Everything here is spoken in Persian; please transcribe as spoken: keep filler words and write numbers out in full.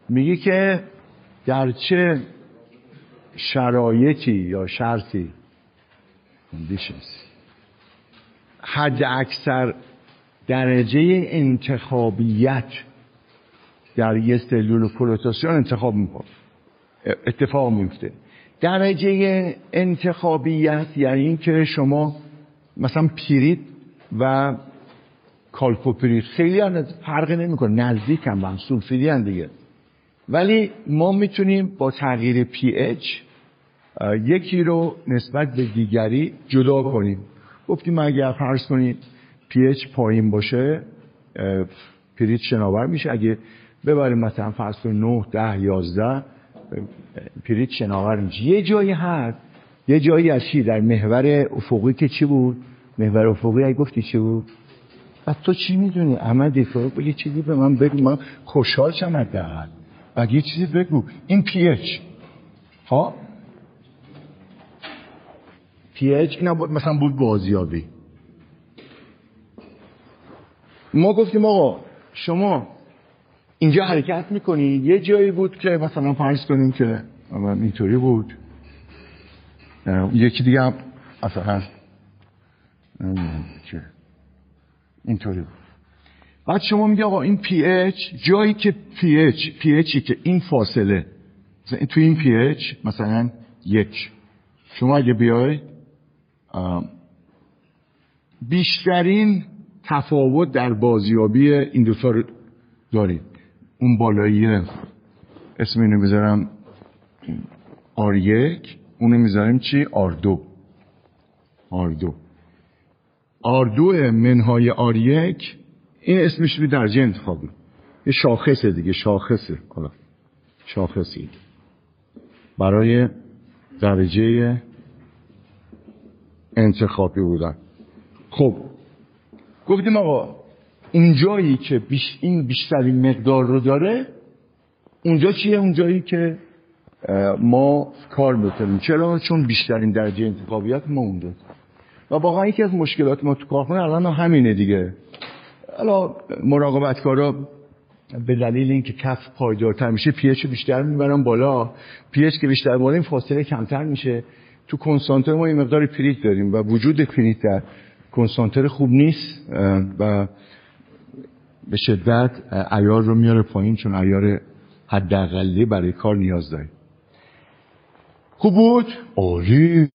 میگه که در چه شرایطی یا شرطی conditions حد اکثر درجه انتخابیت در یه سلول پروتوسیون انتخاب میکنه اتفاق میفته. درجه انتخابیت یعنی این که شما مثلا پیرید و کالکوپرید خیلی فرقی نمیکنه، نزدیک هم هم سولفیدی هم دیگه، ولی ما میتونیم با تغییر پی اچ یکی رو نسبت به دیگری جدا کنیم. گفتیم اگر فرض کنید پی اچ پایین باشه پیرید شناور میشه، اگه ببریم مثلا فرض کنید نه ده یازده پیرید شناور میشه. یه جایی هست، یه جایی از چی در محور افقی که چی بود؟ محور افقی اگه گفتی چی بود؟ بعد تو چی میدونی احمدی؟ تو یه چیزی به من بگو، من خوشحال شم حداقل. بعد یه چیزی بگو. این پی اچ ها پی اچ اینا مثلا بود بازیابی. ما گفتیم آقا شما اینجا حرکت میکنی، یه جایی بود که مثلا فرض کنیم که اینطوری بود، یکی دیگه هم اصلا هست اینطوری بود. بعد شما میگه آقا این پی اچ جایی که پی اچ پی اچی که این فاصله مثلا تو این پی اچ مثلا یک، شما اگه بیای بیشترین تفاوت در بازیابی این دو تا رو دارید. اون بالاییه اسم اینو میذارم آر یک، اونو میذاریم چی؟ آر دو. آر دو آر دو منهای آر یک این اسمش رو درجه انتخابی، یه شاخصه دیگه، شاخصه حالا شاخصی برای درجه انتخابی بودن. خب گفتیم آقا اون جایی که بیش این بیشترین مقدار رو داره اونجا چیه؟ اون جایی که ما کار میکنیم. چرا؟ چون بیشترین درجه انتخابیت ما اونجا. و واقعا یکی از مشکلات ما تو کارخونه الان همینه دیگه. حالا مراقبتکارا به دلیل اینکه کف پایدارتر میشه پی اچ بیشتر میبرن بالا، پی اچ که بیشتر بالا این فاصله کمتر میشه. تو کنسانتر ما این مقدار پریت داریم و وجود پریت در کنسانتر خوب نیست و به شدت عیار رو میاره پایین، چون عیار حداقلی برای کار نیاز داریم. خوب بود؟ عالی.